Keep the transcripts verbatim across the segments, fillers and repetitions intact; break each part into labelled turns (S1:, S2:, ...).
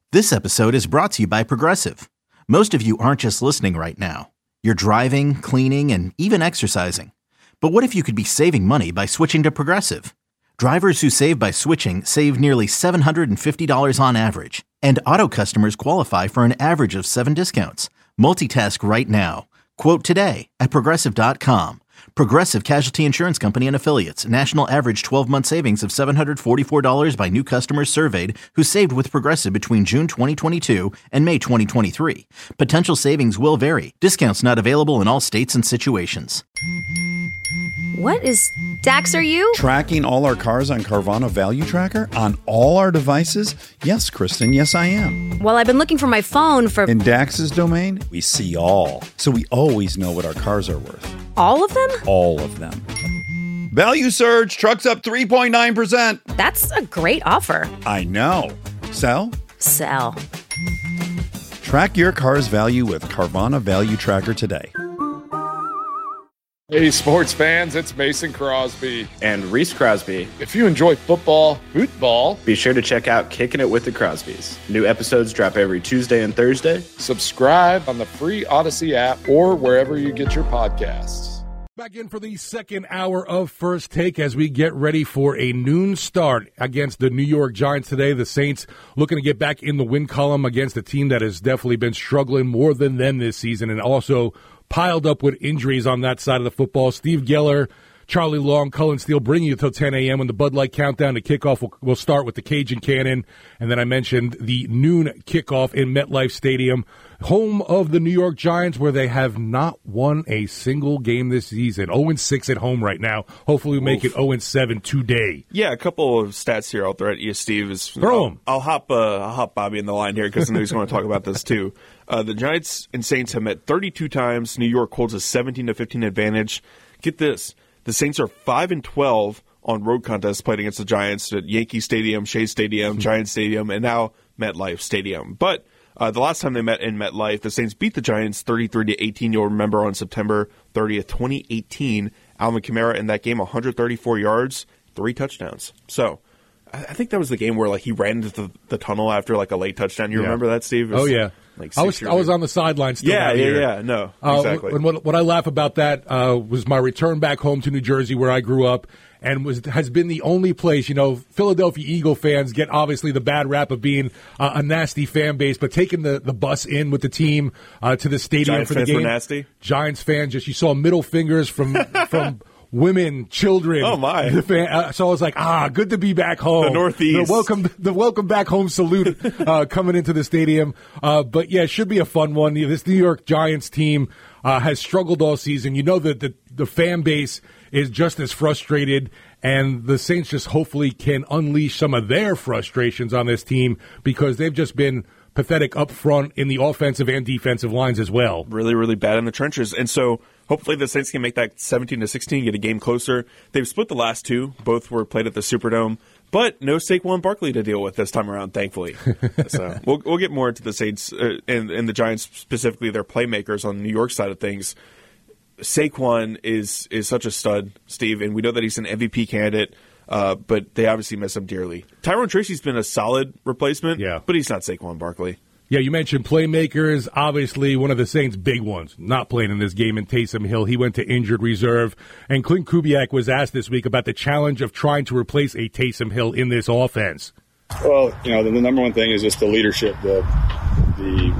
S1: This episode is brought to you by Progressive. Most of you aren't just listening right now. You're driving, cleaning, and even exercising. But what if you could be saving money by switching to Progressive? Drivers who save by switching save nearly seven hundred fifty dollars on average. And auto customers qualify for an average of seven discounts. Multitask right now. Quote today at Progressive dot com. Progressive Casualty Insurance Company and Affiliates. National average twelve-month savings of seven hundred forty-four dollars by new customers surveyed who saved with Progressive between June twenty twenty-two and May twenty twenty-three. Potential savings will vary. Discounts not available in all states and situations.
S2: What is Dax, are you?
S3: Tracking all our cars on Carvana Value Tracker on all our devices? Yes, Kristen, yes I am.
S2: Well, I've been looking for my phone for...
S3: In Dax's domain, we see all. So we always know what our cars are worth.
S2: All of them?
S3: All of them. Value surge, trucks up three point nine percent.
S2: That's a great offer.
S3: I know. Sell?
S2: Sell.
S3: Track your car's value with Carvana Value Tracker today.
S4: Hey, sports fans, it's Mason Crosby.
S5: And Reese Crosby.
S4: If you enjoy football, football,
S5: be sure to check out Kicking It with the Crosbys. New episodes drop every Tuesday and Thursday.
S4: Subscribe on the free Odyssey app or wherever you get your podcasts.
S6: Back in for the second hour of First Take as we get ready for a noon start against the New York Giants today. The Saints looking to get back in the win column against a team that has definitely been struggling more than them this season and also piled up with injuries on that side of the football. Steve Geller, Charlie Long, Cullen Steele bringing you till ten a.m. when the Bud Light countdown to kickoff will will start with the Cajun Cannon. And then I mentioned the noon kickoff in MetLife Stadium, home of the New York Giants, where they have not won a single game this season. oh and six at home right now. Hopefully we make Oof. it oh and seven today.
S7: Yeah, a couple of stats here I'll throw at you, Steve. Is,
S6: Throw them.
S7: I'll, I'll, hop, uh, I'll hop Bobby in the line here because I know he's going to talk about this too. Uh, the Giants and Saints have met thirty-two times. New York holds a seventeen to fifteen advantage. Get this. The Saints are five and twelve on road contests played against the Giants at Yankee Stadium, Shea Stadium, Giants Stadium, and now MetLife Stadium. But uh, the last time they met in MetLife, the Saints beat the Giants thirty-three to eighteen. You'll remember on September thirtieth, twenty eighteen, Alvin Kamara in that game, one hundred thirty-four yards, three touchdowns. So I think that was the game where like he ran into the, the tunnel after like a late touchdown. You
S6: yeah.
S7: remember that, Steve?
S6: Oh yeah.
S7: Like
S6: I was I was on the sidelines still.
S7: Yeah, yeah,
S6: here.
S7: yeah. No, exactly.
S6: Uh, what, what I laugh about that uh, was my return back home to New Jersey, where I grew up, and was has been the only place. You know, Philadelphia Eagle fans get obviously the bad rap of being uh, a nasty fan base, but taking the, the bus in with the team uh, to the stadium
S7: Giants
S6: for the
S7: fans
S6: game.
S7: Were nasty.
S6: Giants fans, just you saw middle fingers from from. Women, children.
S7: Oh my!
S6: The fan, uh, so I was like, ah, good to be back home.
S7: The Northeast.
S6: The welcome, the welcome back home salute uh, coming into the stadium. Uh, but yeah, it should be a fun one. This New York Giants team uh, has struggled all season. You know that the, the fan base is just as frustrated, and the Saints just hopefully can unleash some of their frustrations on this team because they've just been pathetic up front in the offensive and defensive lines as well.
S7: Really, really bad in the trenches. And so hopefully the Saints can make that seventeen to sixteen, get a game closer. They've split the last two. Both were played at the Superdome. But no Saquon Barkley to deal with this time around, thankfully. So we'll we'll get more into the Saints uh, and, and the Giants, specifically their playmakers on the New York side of things. Saquon is is such a stud, Steve, and we know that he's an M V P candidate. Uh, but they obviously miss him dearly. Tyrone Tracy's been a solid replacement,
S6: yeah.
S7: but he's not Saquon Barkley.
S6: Yeah, you mentioned playmakers. Obviously, one of the Saints' big ones not playing in this game in Taysom Hill. He went to injured reserve. And Clint Kubiak was asked this week about the challenge of trying to replace a Taysom Hill in this offense.
S8: Well, you know, the, the number one thing is just the leadership. The, the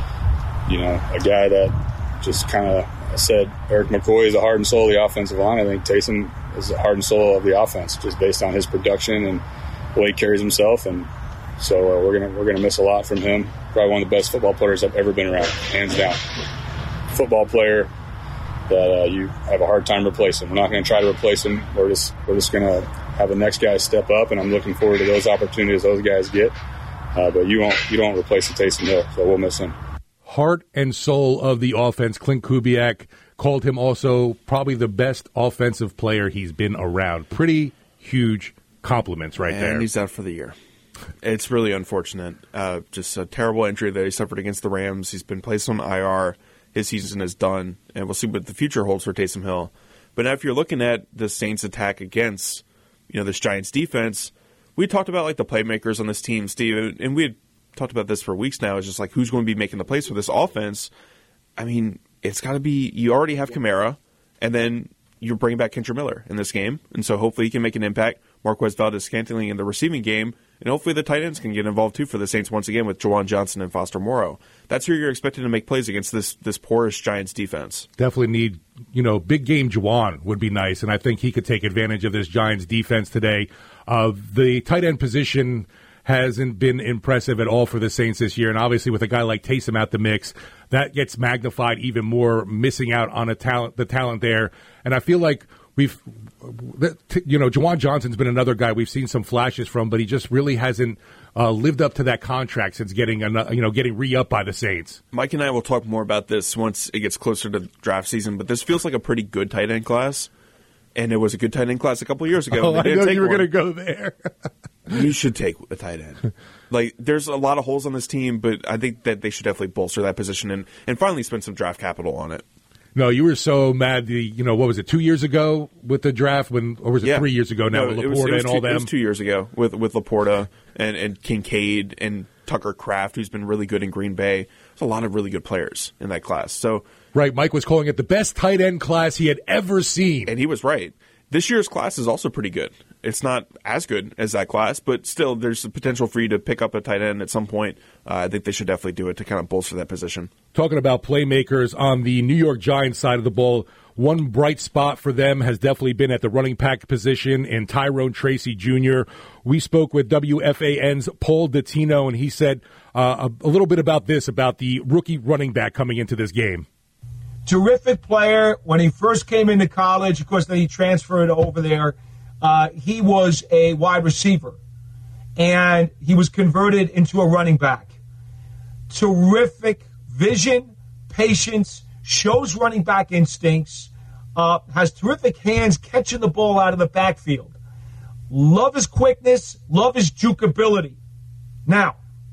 S8: you know, a guy that just kind of said Eric McCoy is the heart and soul of the offensive line. I think Taysom is the heart and soul of the offense, just based on his production and the way he carries himself. And so uh, we're gonna we're gonna miss a lot from him. Probably one of the best football players I've ever been around, hands down. Football player that uh, you have a hard time replacing. We're not going to try to replace him. We're just we're just going to have the next guy step up, and I'm looking forward to those opportunities those guys get. Uh, but you won't you don't replace the Taysom Hill, so we'll miss him.
S6: Heart and soul of the offense. Clint Kubiak called him also probably the best offensive player he's been around. Pretty huge compliments right
S7: and
S6: there.
S7: And he's out for the year. It's really unfortunate. Uh, just a terrible injury that he suffered against the Rams. He's been placed on I R. His season is done, and we'll see what the future holds for Taysom Hill. But now if you're looking at the Saints' attack against, you know, this Giants defense, we talked about like the playmakers on this team, Steve, and we had talked about this for weeks now, is just like who's going to be making the plays for this offense. I mean, it's got to be, you already have Kamara, and then you're bringing back Kendra Miller in this game, and so hopefully he can make an impact. Marquez Valdez-Scantling in the receiving game, and hopefully the tight ends can get involved too for the Saints once again with Jawan Johnson and Foster Moreau. That's who you're expected to make plays against this this porous Giants defense.
S6: Definitely need, you know, big game Jawan would be nice, and I think he could take advantage of this Giants defense today. Uh, the tight end position hasn't been impressive at all for the Saints this year, and obviously with a guy like Taysom out the mix, that gets magnified even more, missing out on a talent, the talent there. And I feel like we've, you know, Jawan Johnson's been another guy we've seen some flashes from, but he just really hasn't uh, lived up to that contract since getting, another, you know, getting re-upped by the Saints.
S7: Mike and I will talk more about this once it gets closer to draft season, but this feels like a pretty good tight end class. And it was a good tight end class a couple of years ago.
S6: Oh, I know you were going to
S7: go
S6: there.
S7: You should take a tight end. Like, there's a lot of holes on this team, but I think that they should definitely bolster that position and, and finally spend some draft capital on it.
S6: No, you were so mad. The you know what was it? Two years ago with the draft, when or was it
S7: yeah.
S6: three years ago now
S7: no,
S6: with
S7: it was,
S6: Laporta
S7: it was
S6: and
S7: two,
S6: all them?
S7: It was two years ago with with Laporta and, and Kincaid and Tucker Kraft, who's been really good in Green Bay. There's a lot of really good players in that class. So
S6: right, Mike was calling it the best tight end class he had ever seen,
S7: and he was right. This year's class is also pretty good. It's not as good as that class, but still there's the potential for you to pick up a tight end at some point. Uh, I think they should definitely do it to kind of bolster that position.
S6: Talking about playmakers on the New York Giants side of the ball, one bright spot for them has definitely been at the running back position in Tyrone Tracy Junior We spoke with W F A N's Paul Dottino, and he said uh, a, a little bit about this, about the rookie running back coming into this game.
S9: Terrific player when he first came into college. Of course, then he transferred over there. Uh, he was a wide receiver, and he was converted into a running back. Terrific vision, patience, shows running back instincts, uh, has terrific hands catching the ball out of the backfield. Love his quickness, love his jukeability. Now,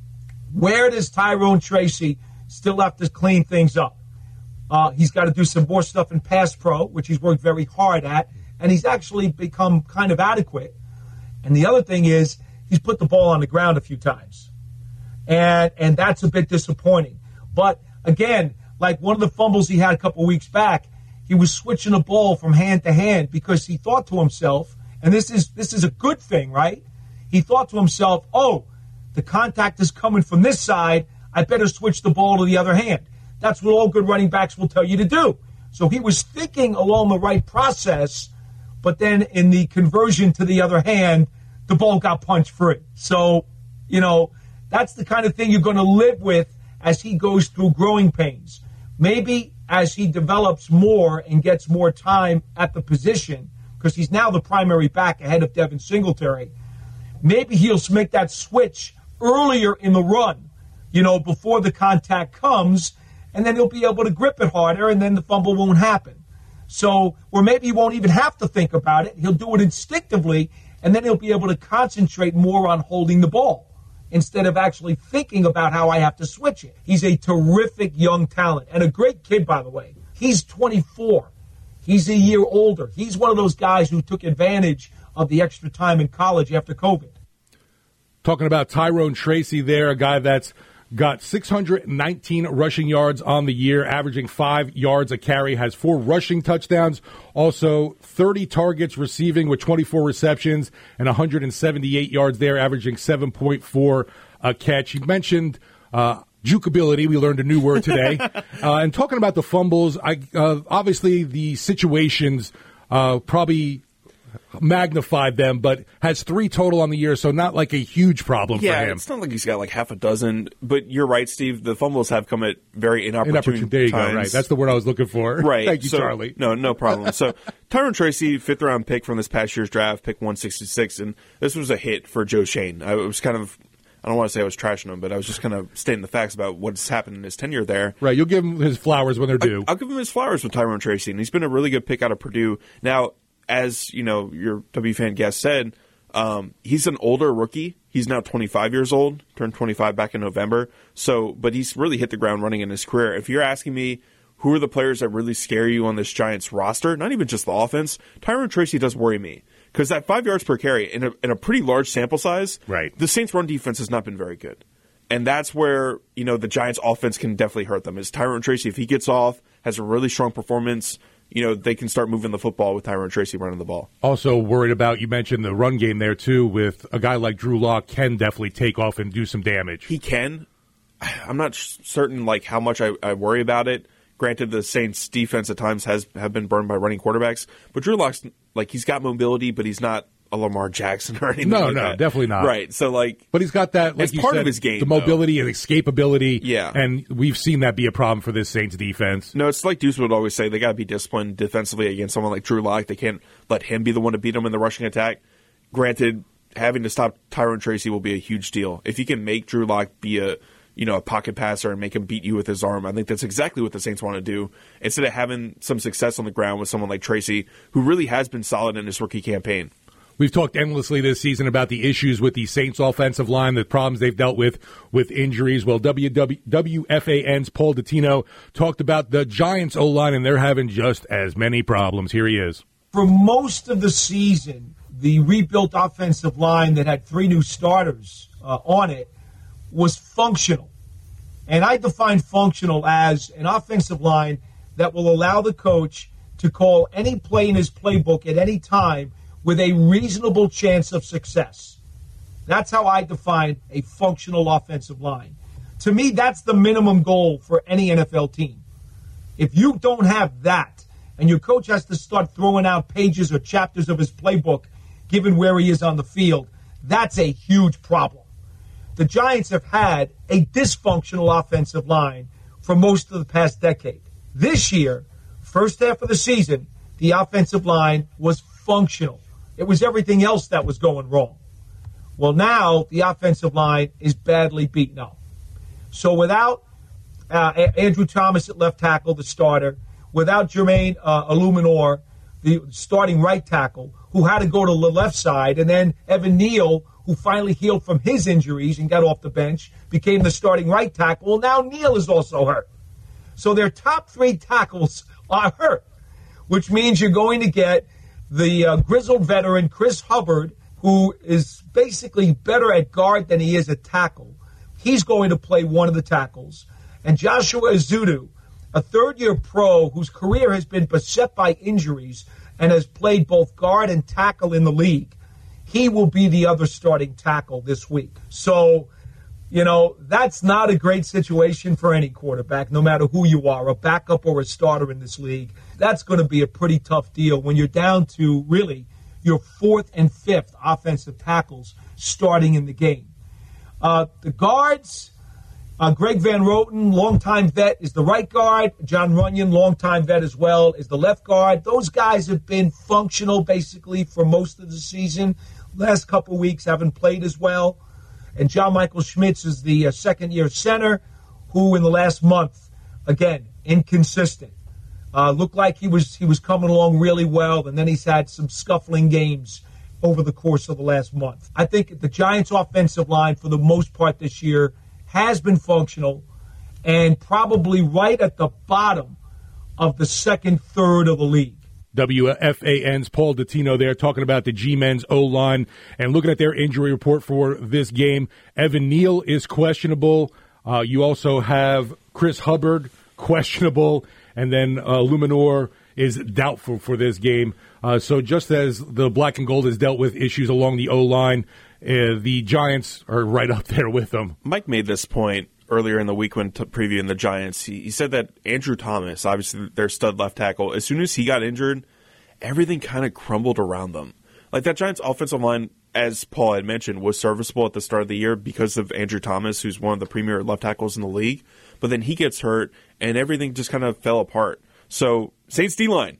S9: where does Tyrone Tracy still have to clean things up? Uh, he's got to do some more stuff in pass pro, which he's worked very hard at, and he's actually become kind of adequate. And the other thing is he's put the ball on the ground a few times, and and that's a bit disappointing. But, again, like one of the fumbles he had a couple weeks back, he was switching the ball from hand to hand because he thought to himself, and this is this is a good thing, right? He thought to himself, oh, the contact is coming from this side, I better switch the ball to the other hand. That's what all good running backs will tell you to do. So he was thinking along the right process, but then in the conversion to the other hand, the ball got punched free. So, you know, that's the kind of thing you're going to live with as he goes through growing pains. Maybe as he develops more and gets more time at the position, because he's now the primary back ahead of Devin Singletary, maybe he'll make that switch earlier in the run, you know, before the contact comes, and then he'll be able to grip it harder, and then the fumble won't happen. So, or maybe he won't even have to think about it. He'll do it instinctively, and then he'll be able to concentrate more on holding the ball instead of actually thinking about how I have to switch it. He's a terrific young talent, and a great kid, by the way. He's twenty-four. He's a year older. He's one of those guys who took advantage of the extra time in college after COVID.
S6: Talking about Tyrone Tracy there, a guy that's got six hundred nineteen rushing yards on the year, averaging five yards a carry, has four rushing touchdowns, also thirty targets receiving with twenty-four receptions and one hundred seventy-eight yards there, averaging seven point four a catch. You mentioned uh, jukeability. We learned a new word today. uh, and talking about the fumbles, I uh, obviously the situations uh, probably magnified them, but has three total on the year, so not like a huge problem
S7: yeah,
S6: for him.
S7: It's not like he's got like half a dozen, but you're right, Steve. The fumbles have come at very inopportune,
S6: inopportune there you
S7: times.
S6: go, right. That's the word I was looking for.
S7: Right.
S6: Thank you,
S7: so,
S6: Charlie.
S7: No, no problem. So Tyrone Tracy, fifth round pick from this past year's draft, pick one sixty-six, and this was a hit for Joe Schoen. I was kind of, I don't want to say I was trashing him, but I was just kind of stating the facts about what's happened in his tenure there.
S6: Right, you'll give him his flowers when they're due.
S7: I, I'll give him his flowers with Tyrone Tracy, and he's been a really good pick out of Purdue. Now, as you know, your W fan guest said, um, he's an older rookie. He's now twenty-five years old, turned twenty-five back in November. So, but he's really hit the ground running in his career. If you're asking me, who are the players that really scare you on this Giants roster? Not even just the offense. Tyrone Tracy does worry me because that five yards per carry in a, in a pretty large sample size.
S6: Right.
S7: The Saints' run defense has not been very good. And that's where, you know, the Giants' offense can definitely hurt them. Is Tyrone Tracy, if he gets off, has a really strong performance, you know, they can start moving the football with Tyrone Tracy running the ball.
S6: Also worried about, you mentioned the run game there, too, with a guy like Drew Lock can definitely take off and do some damage.
S7: He can. I'm not certain, like, how much I, I worry about it. Granted, the Saints' defense at times has have been burned by running quarterbacks, but Drew Lock's, like, he's got mobility, but he's not a Lamar Jackson or anything
S6: no,
S7: like
S6: no,
S7: that.
S6: definitely not.
S7: Right, so, like...
S6: But he's got that, like
S7: it's
S6: you
S7: part
S6: said,
S7: of his game,
S6: the mobility
S7: though.
S6: and escapability.
S7: Yeah.
S6: And we've seen that be a problem for this Saints defense.
S7: No, it's like Deuce would always say, they got to be disciplined defensively against someone like Drew Lock. They can't let him be the one to beat them in the rushing attack. Granted, having to stop Tyrone Tracy will be a huge deal. If you can make Drew Lock be a... you know, a pocket passer and make him beat you with his arm. I think that's exactly what the Saints want to do. Instead of having some success on the ground with someone like Tracy, who really has been solid in his rookie campaign.
S6: We've talked endlessly this season about the issues with the Saints offensive line, the problems they've dealt with with injuries. Well, W W F A N's Paul Dottino talked about the Giants O-line, and they're having just as many problems. Here he is.
S9: For most of the season, the rebuilt offensive line that had three new starters uh, on it was functional. And I define functional as an offensive line that will allow the coach to call any play in his playbook at any time with a reasonable chance of success. That's how I define a functional offensive line. To me, that's the minimum goal for any N F L team. If you don't have that, and your coach has to start throwing out pages or chapters of his playbook, given where he is on the field, that's a huge problem. The Giants have had a dysfunctional offensive line for most of the past decade. This year, first half of the season, the offensive line was functional. It was everything else that was going wrong. Well, now the offensive line is badly beaten up. So without uh, Andrew Thomas at left tackle, the starter, without Jermaine uh, Illuminor, the starting right tackle, who had to go to the left side, and then Evan Neal, who finally healed from his injuries and got off the bench, became the starting right tackle. Well, now Neal is also hurt. So their top three tackles are hurt, which means you're going to get the uh, grizzled veteran Chris Hubbard, who is basically better at guard than he is at tackle. He's going to play one of the tackles. And Joshua Ezeudu, a third-year pro whose career has been beset by injuries and has played both guard and tackle in the league, he will be the other starting tackle this week. So, you know, that's not a great situation for any quarterback, no matter who you are, a backup or a starter in this league. That's going to be a pretty tough deal when you're down to, really, your fourth and fifth offensive tackles starting in the game. Uh, the guards, uh, Greg Van Roten, longtime vet, is the right guard. John Runyon, longtime vet as well, is the left guard. Those guys have been functional, basically, for most of the season. Last couple weeks haven't played as well. And John Michael Schmitz is the uh, second-year center, who in the last month, again, inconsistent. Uh, looked like he was he was coming along really well, and then he's had some scuffling games over the course of the last month. I think the Giants' offensive line, for the most part this year, has been functional and probably right at the bottom of the second third of the league.
S6: W F A N's Paul Dottino there talking about the G-Men's O-line and looking at their injury report for this game. Evan Neal is questionable. Uh, you also have Chris Hubbard, questionable, and then uh, Luminor is doubtful for this game. Uh, so just as the black and gold has dealt with issues along the O-line, uh, the Giants are right up there with them.
S7: Mike made this point earlier in the week when t- previewing the Giants. He, he said that Andrew Thomas, obviously their stud left tackle, as soon as he got injured, everything kind of crumbled around them. Like that Giants offensive line, as Paul had mentioned, was serviceable at the start of the year because of Andrew Thomas, who's one of the premier left tackles in the league. But then he gets hurt, and everything just kind of fell apart. So, Saints D-line,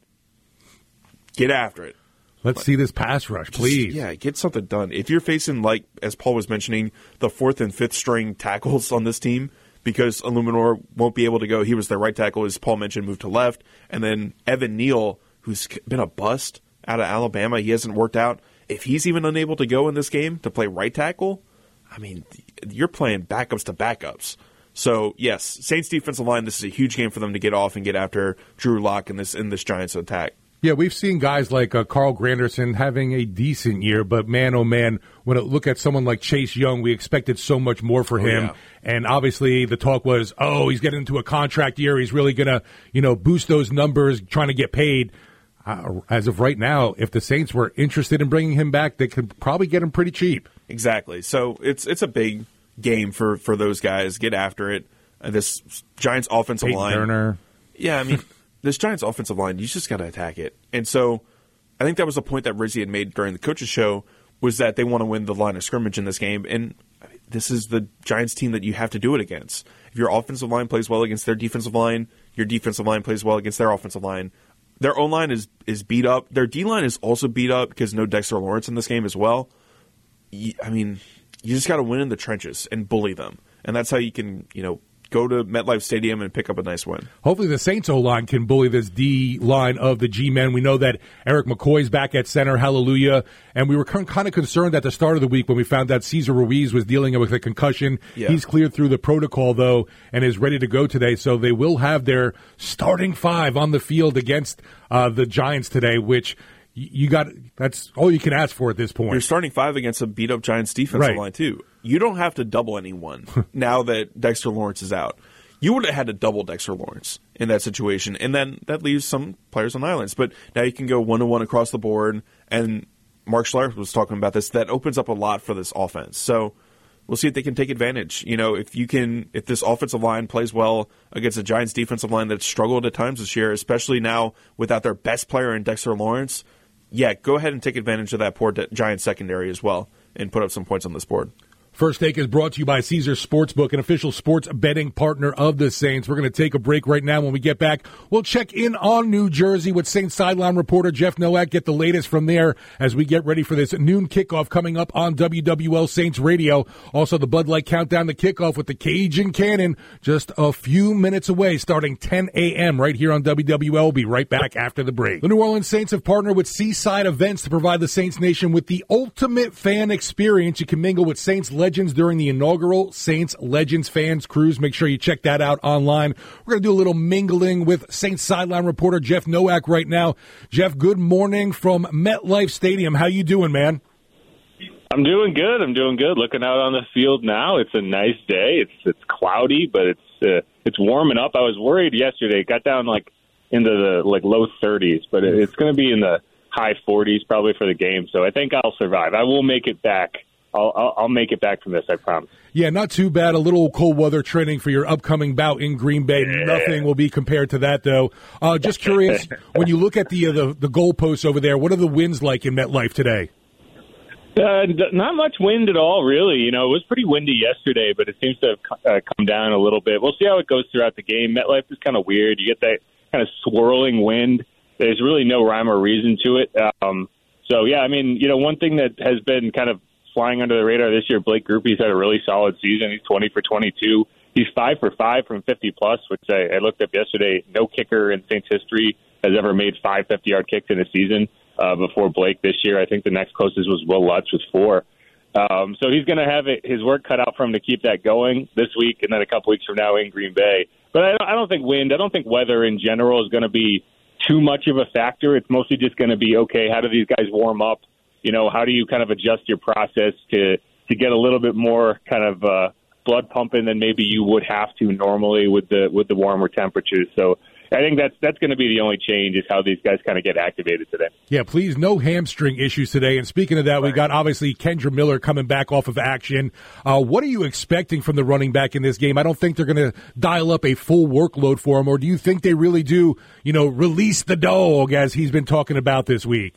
S7: get after it.
S6: Let's see this pass rush, please.
S7: Just, yeah, get something done. If you're facing, like, as Paul was mentioning, the fourth and fifth string tackles on this team, because Illuminor won't be able to go. He was their right tackle, as Paul mentioned, moved to left. And then Evan Neal, who's been a bust out of Alabama, he hasn't worked out. If he's even unable to go in this game to play right tackle, I mean, you're playing backups to backups. So, yes, Saints defensive line, this is a huge game for them to get off and get after Drew Lock in this in this Giants attack.
S6: Yeah, we've seen guys like uh, Carl Granderson having a decent year, but man, oh man, when I look at someone like Chase Young, we expected so much more for oh, him. Yeah. And obviously the talk was, oh, he's getting into a contract year. He's really going to, you know, boost those numbers, trying to get paid. Uh, as of right now, if the Saints were interested in bringing him back, they could probably get him pretty cheap.
S7: Exactly. So it's it's a big game for, for those guys. Get after it. Uh, this Giants offensive
S6: Peyton
S7: line.
S6: Turner.
S7: Yeah, I mean, this Giants offensive line, you just got to attack it. And so I think that was the point that Rizzi had made during the coaches show, was that they want to win the line of scrimmage in this game. And this is the Giants team that you have to do it against. If your offensive line plays well against their defensive line, your defensive line plays well against their offensive line. Their O-line is, is beat up. Their D-line is also beat up because no Dexter Lawrence in this game as well. I mean, you just got to win in the trenches and bully them. And that's how you can, you know, go to MetLife Stadium and pick up a nice win.
S6: Hopefully the Saints O-line can bully this D-line of the G-men. We know that Eric McCoy's back at center, hallelujah, and we were kind of concerned at the start of the week when we found that Cesar Ruiz was dealing with a concussion. Yeah. He's cleared through the protocol, though, and is ready to go today, so they will have their starting five on the field against uh, the Giants today, which you got. That's all you can ask for at this point.
S7: You're starting five against a beat-up Giants defensive
S6: right.
S7: line, too. You don't have to double anyone now that Dexter Lawrence is out. You would have had to double Dexter Lawrence in that situation, and then that leaves some players on islands. But now you can go one-to-one across the board, and Mark Schlereth was talking about this. That opens up a lot for this offense. So we'll see if they can take advantage. You know, if you can, if this offensive line plays well against a Giants defensive line that's struggled at times this year, especially now without their best player in Dexter Lawrence, yeah, go ahead and take advantage of that poor Giants secondary as well and put up some points on this board.
S6: First Take is brought to you by Caesars Sportsbook, an official sports betting partner of the Saints. We're going to take a break right now. When we get back, we'll check in on New Jersey with Saints sideline reporter Jeff Nowak, get the latest from there as we get ready for this noon kickoff coming up on W W L Saints Radio. Also, the Bud Light Countdown to kickoff with the Cajun Cannon just a few minutes away, starting ten a.m. right here on W W L. We'll be right back after the break. The New Orleans Saints have partnered with Seaside Events to provide the Saints Nation with the ultimate fan experience. You can mingle with Saints legends during the inaugural Saints Legends Fans Cruise. Make sure you check that out online. We're going to do a little mingling with Saints sideline reporter Jeff Nowak right now. Jeff, good morning from MetLife Stadium. How you doing, man?
S10: I'm doing good. I'm doing good. Looking out on the field now. It's a nice day. It's it's cloudy, but it's uh, it's warming up. I was worried yesterday. It got down like into the like low thirties, but it, it's going to be in the high forties probably for the game. So I think I'll survive. I will make it back. I'll, I'll, I'll make it back from this, I promise.
S6: Yeah, not too bad. A little cold weather training for your upcoming bout in Green Bay. Yeah. Nothing will be compared to that, though. Uh, just curious, when you look at the, uh, the the goalposts over there, what are the winds like in MetLife today?
S10: Uh, not much wind at all, really. You know, it was pretty windy yesterday, but it seems to have uh, come down a little bit. We'll see how it goes throughout the game. MetLife is kind of weird. You get that kind of swirling wind. There's really no rhyme or reason to it. Um, so, yeah, I mean, you know, one thing that has been kind of flying under the radar this year, Blake Grupe's had a really solid season. He's twenty for twenty-two. He's five for five from fifty plus, which I, I looked up yesterday. No kicker in Saints history has ever made five fifty-yard kicks in a season uh, before Blake this year. I think the next closest was Will Lutz with four. Um, so he's going to have it, his work cut out for him to keep that going this week and then a couple weeks from now in Green Bay. But I don't, I don't think wind, I don't think weather in general is going to be too much of a factor. It's mostly just going to be, okay, how do these guys warm up? You know, how do you kind of adjust your process to, to get a little bit more kind of uh, blood pumping than maybe you would have to normally with the with the warmer temperatures? So I think that's that's going to be the only change is how these guys kind of get activated today.
S6: Yeah, please, no hamstring issues today. And speaking of that, we got obviously Kendre Miller coming back off of action. Uh, what are you expecting from the running back in this game? I don't think they're going to dial up a full workload for him, or do you think they really do, you know, release the dog as he's been talking about this week?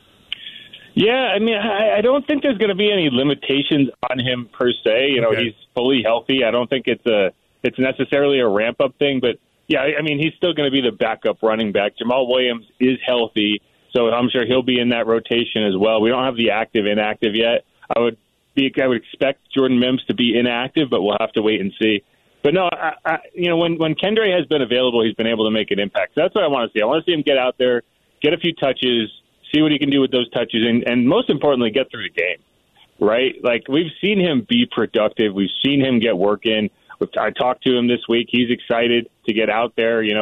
S10: Yeah, I mean, I, I don't think there's going to be any limitations on him per se. You know, okay. He's fully healthy. I don't think it's a it's necessarily a ramp up thing, but yeah, I mean, he's still going to be the backup running back. Jamal Williams is healthy, so I'm sure he'll be in that rotation as well. We don't have the active inactive yet. I would be I would expect Jordan Mims to be inactive, but we'll have to wait and see. But no, I, I, you know, when when Kendre has been available, he's been able to make an impact. So that's what I want to see. I want to see him get out there, get a few touches, see what he can do with those touches, and, and most importantly, get through the game, right? Like, we've seen him be productive. We've seen him get work in. I talked to him this week. He's excited to get out there. You know,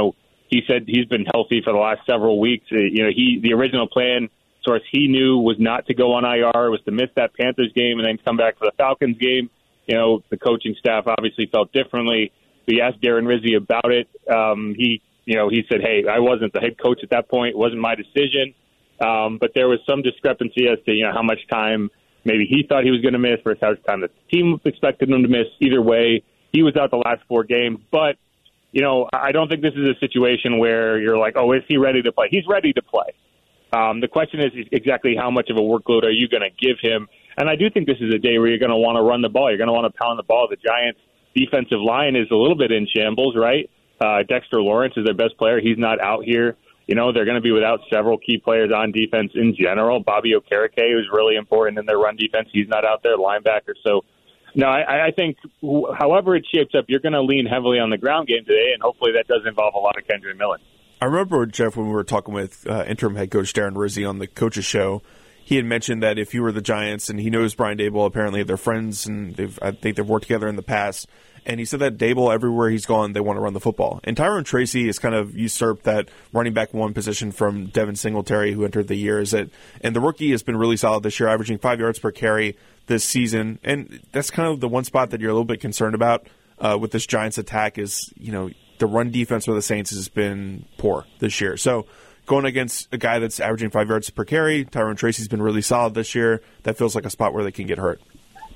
S10: he said he's been healthy for the last several weeks. Uh, you know, he the original plan, source he knew, was not to go on I R, was to miss that Panthers game and then come back for the Falcons game. You know, the coaching staff obviously felt differently. We asked Darren Rizzi about it. Um, he, you know, he said, "Hey, I wasn't the head coach at that point. It wasn't my decision." Um, but there was some discrepancy as to, you know, how much time maybe he thought he was going to miss versus how much time the team expected him to miss. Either way, he was out the last four games. But, you know, I don't think this is a situation where you're like, oh, is he ready to play? He's ready to play. Um, the question is exactly how much of a workload are you going to give him? And I do think this is a day where you're going to want to run the ball. You're going to want to pound the ball. The Giants' defensive line is a little bit in shambles, right? Uh, Dexter Lawrence is their best player. He's not out here. You know, they're going to be without several key players on defense in general. Bobby Okereke, who's really important in their run defense, he's not out there, linebacker. So, no, I, I think however it shapes up, you're going to lean heavily on the ground game today, and hopefully that does involve a lot of Kendre Miller.
S7: I remember, Jeff, when we were talking with uh, interim head coach Darren Rizzi on the Coaches Show, he had mentioned that if you were the Giants, and he knows Brian Daboll, apparently they're friends, and they've, I think they've worked together in the past, and he said that Daboll, everywhere he's gone, they want to run the football. And Tyrone Tracy has kind of usurped that running back one position from Devin Singletary, who entered the year. Is it, and the rookie has been really solid this year, averaging five yards per carry this season. And that's kind of the one spot that you're a little bit concerned about uh, with this Giants attack is, you know, the run defense for the Saints has been poor this year. So going against a guy that's averaging five yards per carry, Tyrone Tracy's been really solid this year. That feels like a spot where they can get hurt.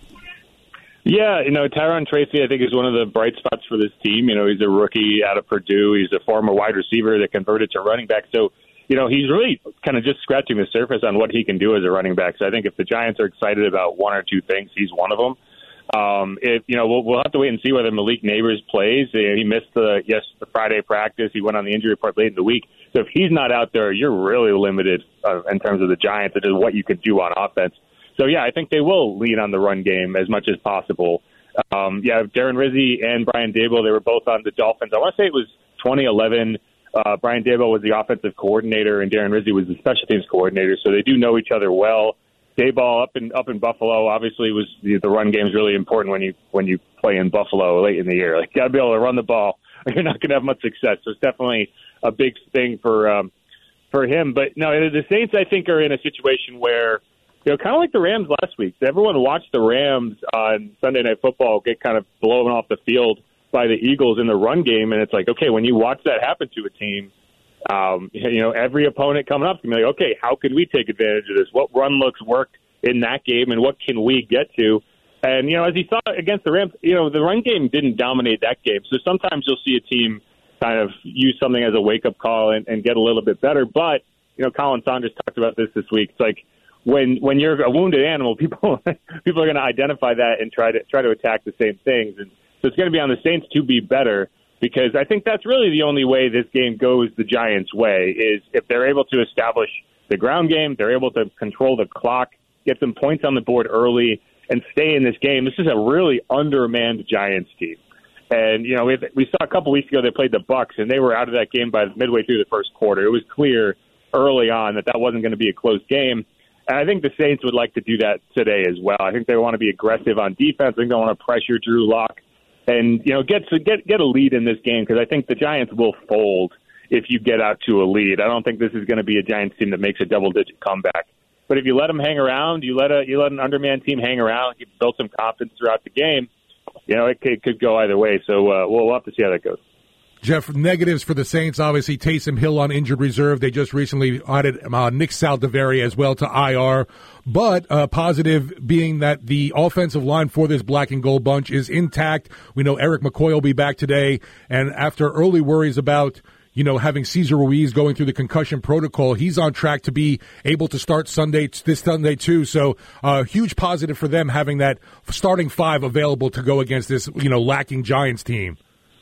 S10: Yeah, you know, Tyrone Tracy, I think, is one of the bright spots for this team. You know, he's a rookie out of Purdue. He's a former wide receiver that converted to running back. So, you know, he's really kind of just scratching the surface on what he can do as a running back. So I think if the Giants are excited about one or two things, he's one of them. Um, if, you know, we'll, we'll have to wait and see whether Malik Neighbors plays. He missed the, yes, the Friday practice. He went on the injury report late in the week. So if he's not out there, you're really limited uh, in terms of the Giants and what you can do on offense. So, yeah, I think they will lean on the run game as much as possible. Um, yeah, Darren Rizzi and Brian Daboll, they were both on the Dolphins. I want to say it was twenty eleven. Uh, Brian Daboll was the offensive coordinator, and Darren Rizzi was the special teams coordinator, so they do know each other well. Daboll up in up in Buffalo, obviously, was the, the run game is really important when you when you play in Buffalo late in the year. Like, you got to be able to run the ball, or you're not going to have much success. So it's definitely a big thing for um, for him. But no, the Saints, I think, are in a situation where, you know, kind of like the Rams last week. Everyone watched the Rams on Sunday Night Football get kind of blown off the field by the Eagles in the run game, and it's like, okay, when you watch that happen to a team, um, you know, every opponent coming up is going to be like, okay, how can we take advantage of this? What run looks work in that game, and what can we get to? And, you know, as he saw against the Rams, you know, the run game didn't dominate that game. So sometimes you'll see a team kind of use something as a wake-up call and, and get a little bit better. But, you know, Colin Saunders talked about this this week. It's like, When when you're a wounded animal, people people are going to identify that and try to try to attack the same things. And so it's going to be on the Saints to be better, because I think that's really the only way this game goes the Giants' way, is if they're able to establish the ground game, they're able to control the clock, get some points on the board early, and stay in this game. This is a really undermanned Giants team. And, you know, we, we saw a couple weeks ago they played the Bucs, and they were out of that game by midway through the first quarter. It was clear early on that that wasn't going to be a close game. And I think the Saints would like to do that today as well. I think they want to be aggressive on defense. I think they want to pressure Drew Lock and, you know, get to get get a lead in this game, because I think the Giants will fold if you get out to a lead. I don't think this is going to be a Giants team that makes a double-digit comeback. But if you let them hang around, you let a you let an undermanned team hang around, you build some confidence throughout the game, you know, it could, it could go either way. So uh, we'll, we'll have to see how that goes.
S6: Jeff, negatives for the Saints, obviously Taysom Hill on injured reserve. They just recently added uh, Nick Saldiveri as well to I R. But uh, positive being that the offensive line for this black and gold bunch is intact. We know Eric McCoy will be back today. And after early worries about, you know, having Cesar Ruiz going through the concussion protocol, he's on track to be able to start Sunday, this Sunday too. So a uh, huge positive for them having that starting five available to go against this, you know, lacking Giants team.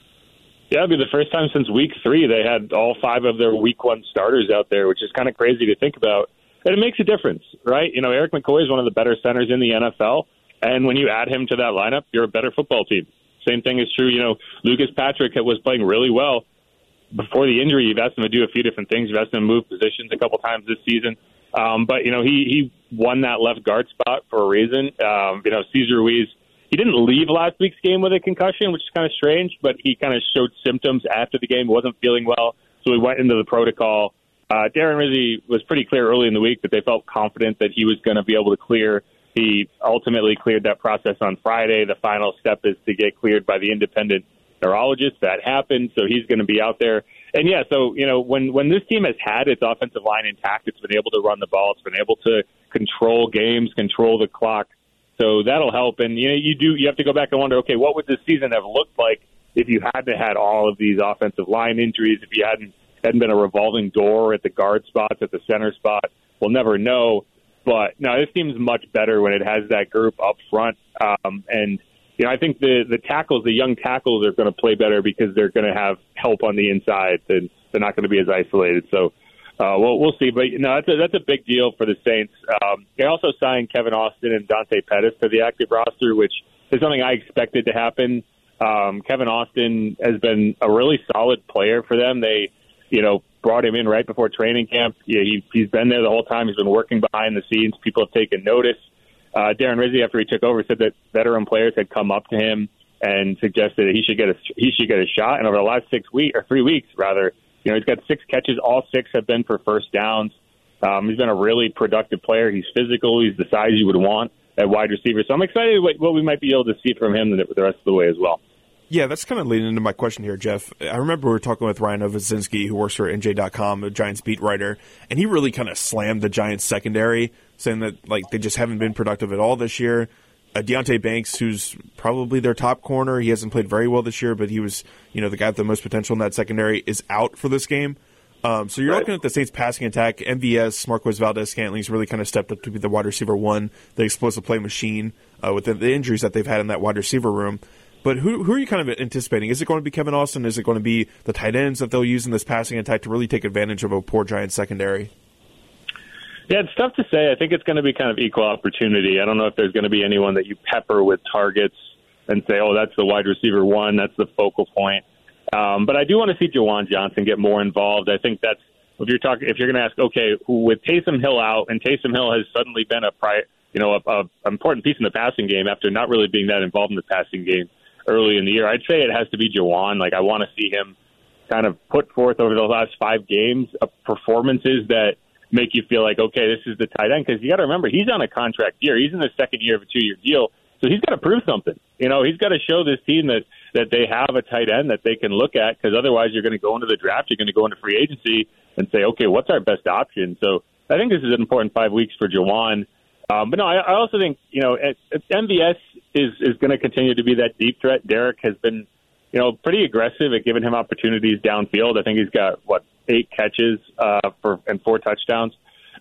S10: Yeah, it'll be the first time since week three they had all five of their week one starters out there, which is kind of crazy to think about. And it makes a difference, right? You know, Eric McCoy is one of the better centers in the N F L. And when you add him to that lineup, you're a better football team. Same thing is true. You know, Lucas Patrick was playing really well before the injury. You've asked him to do a few different things. You've asked him to move positions a couple times this season. Um, but, you know, he, he won that left guard spot for a reason. Um, you know, Cesar Ruiz, he didn't leave last week's game with a concussion, which is kind of strange, but he kind of showed symptoms after the game. He wasn't feeling well So we went into the protocol. Uh, Darren Rizzi was pretty clear early in the week that they felt confident that he was going to be able to clear. He ultimately cleared that process on Friday. The final step is to get cleared by the independent neurologist. That happened, so he's going to be out there. And, yeah, so, you know, when, when this team has had its offensive line intact, it's been able to run the ball. It's been able to control games, control the clock. So that'll help. And, you know, you do you have to go back and wonder, okay, what would this season have looked like if you hadn't had all of these offensive line injuries, if you hadn't hadn't been a revolving door at the guard spots, at the center spot? We'll never know. But, no, this team's much better when it has that group up front. Um, and, you know, I think the, the tackles, the young tackles are going to play better because they're going to have help on the inside. And they're not going to be as isolated. So uh, we'll, we'll see. But, you know, that's a, that's a big deal for the Saints. Um, they also signed Kevin Austin and Dante Pettis to the active roster, which is something I expected to happen. Um, Kevin Austin has been a really solid player for them. They, you know, brought him in right before training camp. Yeah, he, he's been there the whole time. He's been working behind the scenes. People have taken notice. Uh, Darren Rizzi, after he took over, said that veteran players had come up to him and suggested that he should get a he should get a shot. And over the last six weeks or three weeks, rather, you know, he's got six catches. All six have been for first downs. Um, he's been a really productive player. He's physical. He's the size you would want at wide receiver. So I'm excited what, what we might be able to see from him the, the rest of the way as well.
S7: Yeah, that's kind of leading into my question here, Jeff. I remember we were talking with Ryan Novosinski, who works for N J dot com, a Giants beat writer, and he really kind of slammed the Giants secondary, saying that like they just haven't been productive at all this year. Uh, Deonte Banks, who's probably their top corner, he hasn't played very well this year, but he was, you know, the guy with the most potential in that secondary, is out for this game. Um, so you're right. Looking at the Saints passing attack. M V S, Marquez Valdez-Scantling's really kind of stepped up to be the wide receiver one, the explosive play machine uh, with the, the injuries that they've had in that wide receiver room. But who who are you kind of anticipating? Is it going to be Kevin Austin? Is it going to be the tight ends that they'll use in this passing attack to really take advantage of a poor Giants secondary?
S10: Yeah, it's tough to say. I think it's going to be kind of equal opportunity. I don't know if there's going to be anyone that you pepper with targets and say, oh, that's the wide receiver one, that's the focal point. Um, but I do want to see Juwan Johnson get more involved. I think that's if you're talking if you're going to ask, okay, with Taysom Hill out, and Taysom Hill has suddenly been a pri- you know a, a important piece in the passing game after not really being that involved in the passing game early in the year. I'd say it has to be Juwan. Like, I want to see him kind of put forth over the last five games of performances that make you feel like, okay, this is the tight end. Because you got to remember, he's on a contract year. He's in the second year of a two-year deal. So he's got to prove something. You know, he's got to show this team that, that they have a tight end that they can look at, because otherwise you're going to go into the draft, you're going to go into free agency and say, okay, what's our best option? So I think this is an important five weeks for Juwan. Um, but no, I, I also think, you know, it, it, M V S is, is going to continue to be that deep threat. Derek has been, you know, pretty aggressive at giving him opportunities downfield. I think he's got, what, eight catches uh, for and four touchdowns.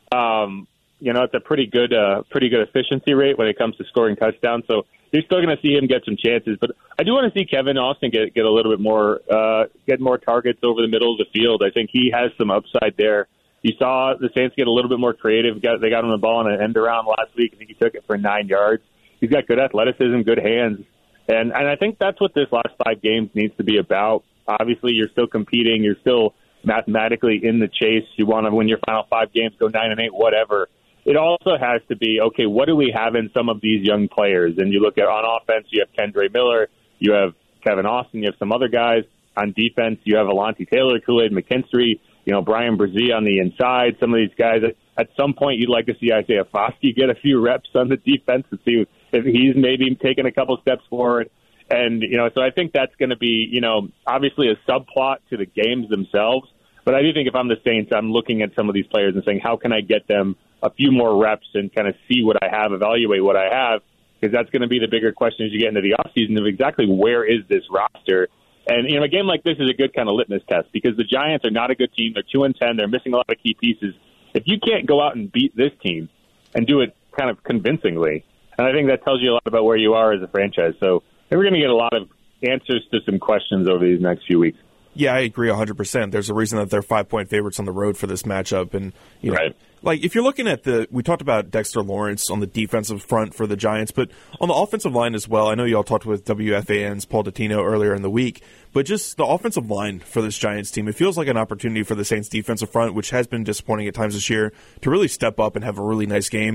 S10: Um, you know, it's a pretty good, uh, pretty good efficiency rate when it comes to scoring touchdowns. So you're still going to see him get some chances. But I do want to see Kevin Austin get get a little bit more, uh, get more targets over the middle of the field. I think he has some upside there. You saw the Saints get a little bit more creative. Got, they got him the ball in an end around last week. I think he took it for nine yards. He's got good athleticism, good hands. And and I think that's what this last five games needs to be about. Obviously, you're still competing. You're still mathematically in the chase. You want to win your final five games, go nine and eight, whatever. It also has to be, okay, what do we have in some of these young players? And you look at on offense, you have Kendre Miller, you have Kevin Austin, you have some other guys. On defense, you have Alontae Taylor, Kool-Aid McKinstry, you know, Brian Brzee on the inside. Some of these guys, at some point, you'd like to see Isaiah Foskey get a few reps on the defense to see if he's maybe taken a couple steps forward. And, you know, so I think that's going to be, you know, obviously a subplot to the games themselves. But I do think if I'm the Saints, I'm looking at some of these players and saying, how can I get them a few more reps and kind of see what I have, evaluate what I have, because that's going to be the bigger question as you get into the offseason of exactly where is this roster. And, you know, a game like this is a good kind of litmus test because the Giants are not a good team. They're two and ten. They're missing a lot of key pieces. If you can't go out and beat this team and do it kind of convincingly, and I think that tells you a lot about where you are as a franchise. So we're going to get a lot of answers to some questions over these next few weeks.
S7: Yeah, I agree one hundred percent. There's a reason that they're five-point favorites on the road for this matchup. And, you know,
S10: right.
S7: like if you're looking at the – we talked about Dexter Lawrence on the defensive front for the Giants, but on the offensive line as well. I know you all talked with W F A N's Paul Dottino earlier in the week, but just the offensive line for this Giants team, it feels like an opportunity for the Saints defensive front, which has been disappointing at times this year, to really step up and have a really nice game.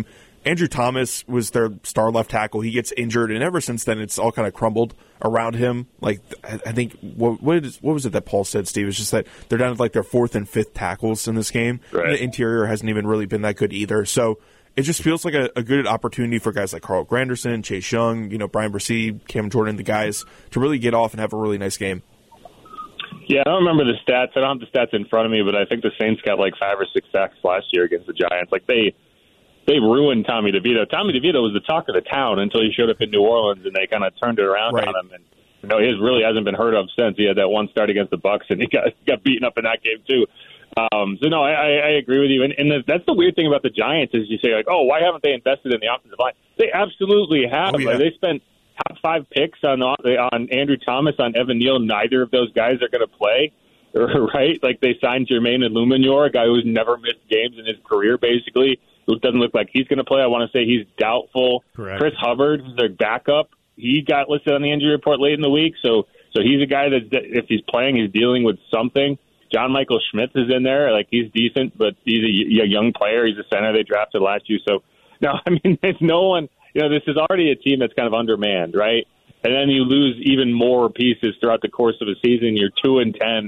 S7: Andrew Thomas was their star left tackle. He gets injured, and ever since then, it's all kind of crumbled around him. Like, I think, what what, is, what was it that Paul said, Steve? It's just that they're down to like their fourth and fifth tackles in this game.
S10: Right.
S7: And the interior hasn't even really been that good either. So it just feels like a, a good opportunity for guys like Carl Granderson, Chase Young, you know, Brian Bresee, Cam Jordan, the guys to really get off and have a really nice game.
S10: Yeah, I don't remember the stats. I don't have the stats in front of me, but I think the Saints got like five or six sacks last year against the Giants. Like they they ruined Tommy DeVito. Tommy DeVito was the talk of the town until he showed up in New Orleans, and they kind of turned it around
S7: right.
S10: on him. And you know, his really hasn't been heard of since. He had that one start against the Bucs, and he got got beaten up in that game too. Um, so no, I, I agree with you. And, and the, that's the weird thing about the Giants is you say like, oh, why haven't they invested in the offensive line? They absolutely have.
S7: Oh, yeah.
S10: Like, they spent top five picks on on Andrew Thomas, on Evan Neal. Neither of those guys are going to play. Right? Like they signed Jermaine Illuminor, a guy who's never missed games in his career, basically. It doesn't look like he's going to play. I want to say he's doubtful.
S6: Correct.
S10: Chris Hubbard, their backup, he got listed on the injury report late in the week. So so he's a guy that, if he's playing, he's dealing with something. John Michael Schmitz is in there. Like he's decent, but he's a, a young player. He's a center they drafted last year. So, no, I mean, there's no one, you know, this is already a team that's kind of undermanned, right? And then you lose even more pieces throughout the course of a season. You're two and ten.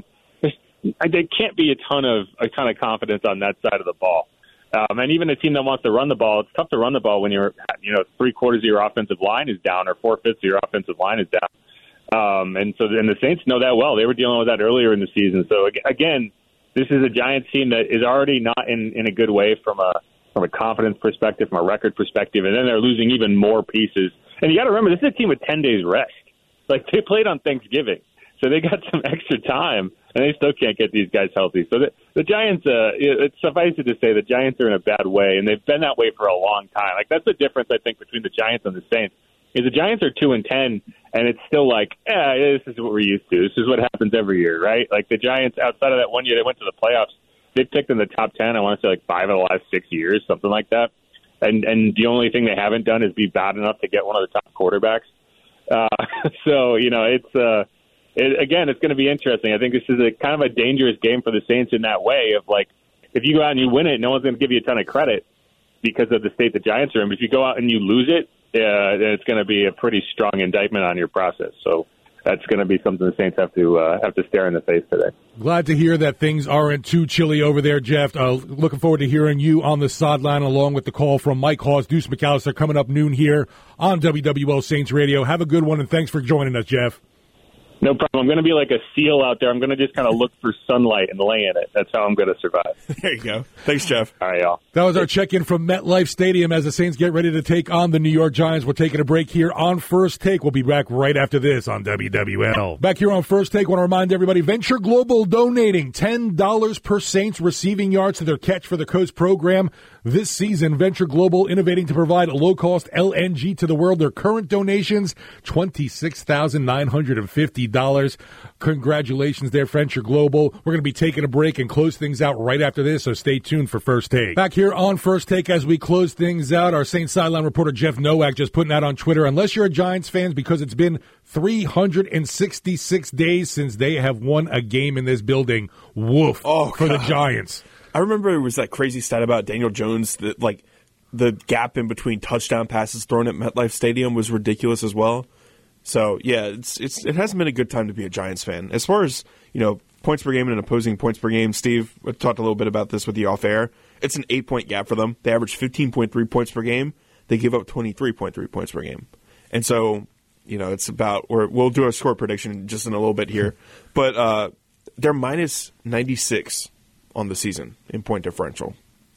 S10: There can't be a ton of a ton of confidence on that side of the ball. Um, and even a team that wants to run the ball, it's tough to run the ball when you're, you know, three quarters of your offensive line is down or four fifths of your offensive line is down. Um, and so, and the Saints know that well. They were dealing with that earlier in the season. So again, this is a Giants team that is already not in, in a good way from a from a confidence perspective, from a record perspective, and then they're losing even more pieces. And you got to remember, this is a team with ten days rest. Like they played on Thanksgiving, so they got some extra time. And they still can't get these guys healthy. So the, the Giants, uh, it's suffice it to say, the Giants are in a bad way, and they've been that way for a long time. Like that's the difference, I think, between the Giants and the Saints. Is the Giants are two and ten, and it's still like, eh, this is what we're used to. This is what happens every year, right? Like the Giants, outside of that one year, they went to the playoffs. They picked in the top ten. I want to say like five of the last six years, something like that. And and the only thing they haven't done is be bad enough to get one of the top quarterbacks. Uh, so you know, it's. Uh, It, again, it's going to be interesting. I think this is a kind of a dangerous game for the Saints in that way of like, if you go out and you win it, no one's going to give you a ton of credit because of the state the Giants are in. But if you go out and you lose it, uh, then it's going to be a pretty strong indictment on your process. So that's going to be something the Saints have to uh, have to stare in the face today.
S6: Glad to hear that things aren't too chilly over there, Jeff. Uh, looking forward to hearing you on the sideline along with the call from Mike Hawes, Deuce McAllister coming up noon here on W W L Saints Radio. Have a good one, and thanks for joining us, Jeff.
S10: No problem. I'm going to be like a seal out there. I'm going to just kind of look for sunlight and lay in it. That's how I'm going to survive.
S7: There you go. Thanks, Jeff.
S10: All right, y'all.
S6: That was our check-in from MetLife Stadium as the Saints get ready to take on the New York Giants. We're taking a break here on First Take. We'll be back right after this on W W L. Back here on First Take, I want to remind everybody, Venture Global donating ten dollars per Saints receiving yards to their Catch for the Coast program. This season, Venture Global innovating to provide low-cost L N G to the world. Their current donations, twenty-six thousand nine hundred fifty dollars. Congratulations there, Venture Global. We're going to be taking a break and close things out right after this, so stay tuned for First Take. Back here on First Take as we close things out, our Saints sideline reporter Jeff Nowak just putting out on Twitter, unless you're a Giants fan, because it's been three hundred sixty-six days since they have won a game in this building. Woof
S7: oh,
S6: for
S7: God.
S6: the Giants.
S7: I remember it was that crazy stat about Daniel Jones that like the gap in between touchdown passes thrown at MetLife Stadium was ridiculous as well. So yeah, it's it's it hasn't been a good time to be a Giants fan. As far as, you know, points per game and opposing points per game, Steve, I talked a little bit about this with you off air. It's an eight point gap for them. They average fifteen point three points per game. They give up twenty three point three points per game. And so, you know, it's about, or we'll do a score prediction just in a little bit here, but uh, they're minus ninety six on the season in point differential.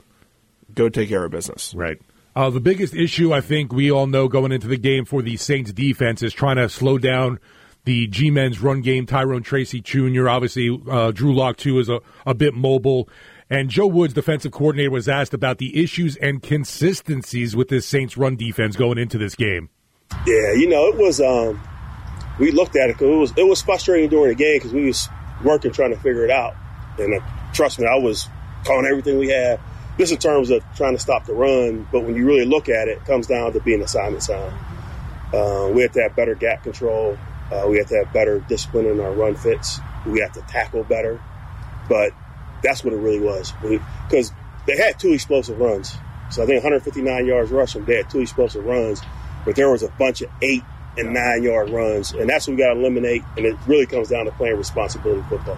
S7: Go take care of business.
S6: Right. Uh, the biggest issue I think we all know going into the game for the Saints defense is trying to slow down the G-Men's run game. Tyrone Tracy Junior Obviously, uh, Drew Lock, too, is a, a bit mobile. And Joe Woods, defensive coordinator, was asked about the issues and consistencies with this Saints run defense going into this game.
S11: Yeah, you know, it was um, – we looked at it because it was, it was frustrating during the game because we was working trying to figure it out. And uh, trust me, I was calling everything we had, just in terms of trying to stop the run. But when you really look at it, it comes down to being assignment sound. Uh, we have to have better gap control. Uh, we have to have better discipline in our run fits. We have to tackle better. But that's what it really was. Because they had two explosive runs. So I think one hundred fifty-nine yards rushing. They had two explosive runs, but there was a bunch of eight and nine yard runs, and that's what we got to eliminate. And it really comes down to playing responsibility football.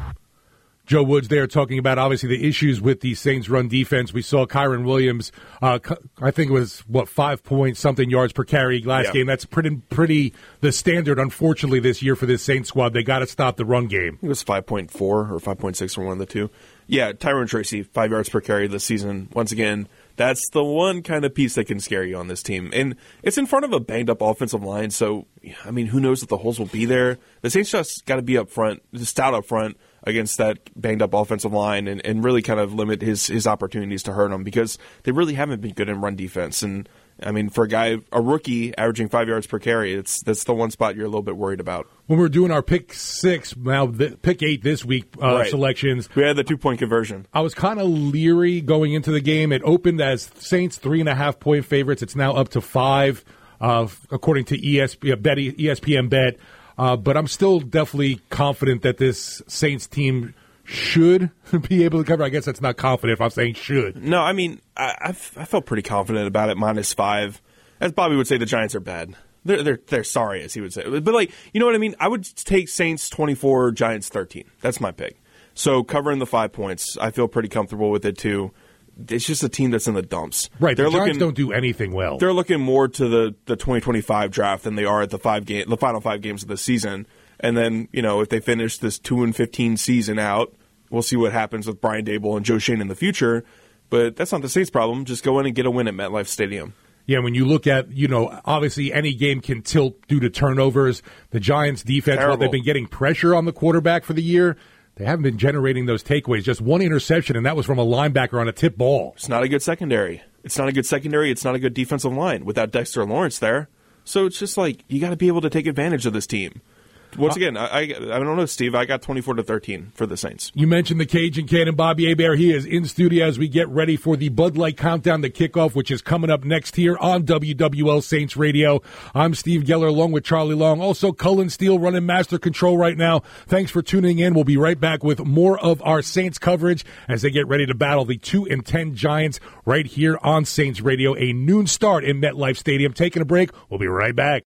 S6: Joe Woods there talking about, obviously, the issues with the Saints' run defense. We saw Kyron Williams, uh, I think it was, what, five point something yards per carry last yeah. game. That's pretty pretty the standard, unfortunately, this year for this Saints squad. They got to stop the run game.
S7: It was five point four or five point six or one of the two. Yeah, Tyrone Tracy, five yards per carry this season. Once again, that's the one kind of piece that can scare you on this team. And it's in front of a banged-up offensive line, so, I mean, who knows if the holes will be there. The Saints just got to be up front, stout up front, against that banged-up offensive line and, and really kind of limit his, his opportunities to hurt him because they really haven't been good in run defense. And, I mean, for a guy, a rookie averaging five yards per carry, it's that's the one spot you're a little bit worried about.
S6: When we were doing our pick six, now the, pick eight this week uh,
S7: right.
S6: selections.
S7: We had the two-point conversion.
S6: I was kind of leery going into the game. It opened as Saints three-and-a-half-point favorites. It's now up to five, uh, according to E S P N, bet, E S P N Bet. Uh, but I'm still definitely confident that this Saints team should be able to cover. I guess that's not confident if I'm saying should.
S7: No, I mean, I, I've, I felt pretty confident about it, minus five. As Bobby would say, the Giants are bad. They're, they're, they're sorry, as he would say. But, like, you know what I mean? I would take Saints twenty-four, Giants thirteen. That's my pick. So covering the five points, I feel pretty comfortable with it, too. It's just a team that's in the dumps.
S6: Right,
S7: they're
S6: the Giants
S7: looking,
S6: don't do anything well.
S7: They're looking more to the, the twenty twenty-five draft than they are at the five game, the final five games of the season. And then, you know, if they finish this two and fifteen season out, we'll see what happens with Brian Daboll and Joe Schoen in the future. But that's not the Saints' problem. Just go in and get a win at MetLife Stadium.
S6: Yeah, when you look at, you know, obviously any game can tilt due to turnovers. The Giants' defense,
S7: Terrible.
S6: while they've been getting pressure on the quarterback for the year, they haven't been generating those takeaways. Just one interception, and that was from a linebacker on a tip ball.
S7: It's not a good secondary. It's not a good secondary. It's not a good defensive line without Dexter Lawrence there. So it's just like you got to be able to take advantage of this team. Once again, I, I I don't know, Steve. I got twenty-four to thirteen for the Saints.
S6: You mentioned the Cajun Cannon, Bobby Hebert. He is in studio as we get ready for the Bud Light Countdown, the kickoff, which is coming up next here on W W L Saints Radio. I'm Steve Geller along with Charlie Long. Also, Cullen Steele running master control right now. Thanks for tuning in. We'll be right back with more of our Saints coverage as they get ready to battle the two and ten Giants right here on Saints Radio. A noon start in MetLife Stadium. Taking a break. We'll be right back.